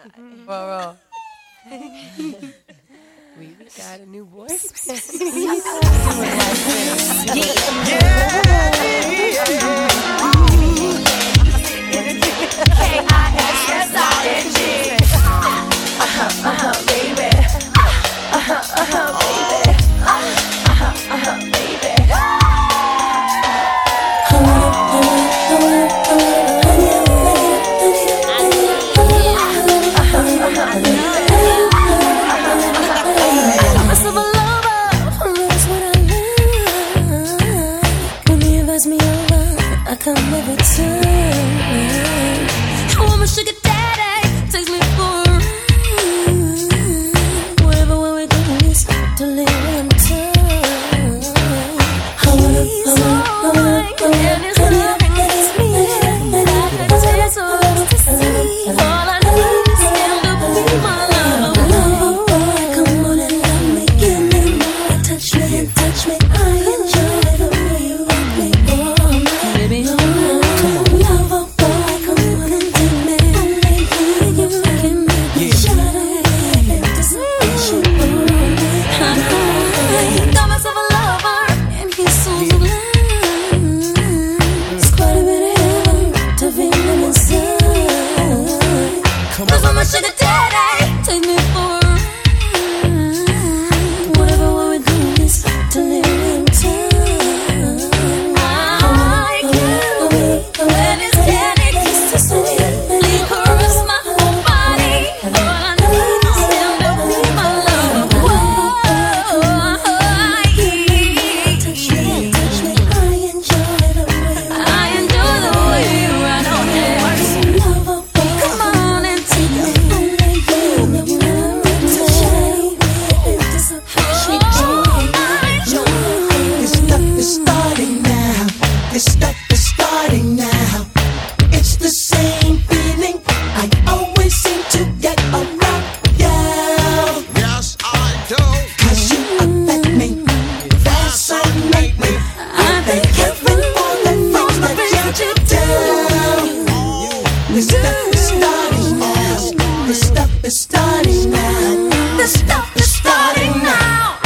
Well. We got a new voice. I come every time. I want my sugar daddy, takes me for a ride. Wherever we go is to live in time. I wanna, and it's nothing against me. I can taste all to see. All I need is him to be my lover. Boy, come on and love me, give me more. Touch me and touch me. I enjoy the way you rock me. Baby, come on, lover boy, come on and take me. You can make me shine. Anticipation for me. I got myself a lover, and he's so blind. It's quite a bit of heaven to feel him inside. Cause when my sugar daddy take me for a ride. Whatever we do is to live in time. When his candy kisses sweetly caress my whole body, all I need is him to be my lover. Whoa, touch me, I enjoy the way you ride on it. Lover boy, come on and take me. Only you to shine. Anticipation, This stuff is starting now. This stuff is starting now. It's the same feeling I always seem to get around you. Yes, I do. Cause you affect me, fascinate me. I thank heaven for the things that you do. This stuff is starting now. This stuff is starting now. this stuff is starting now.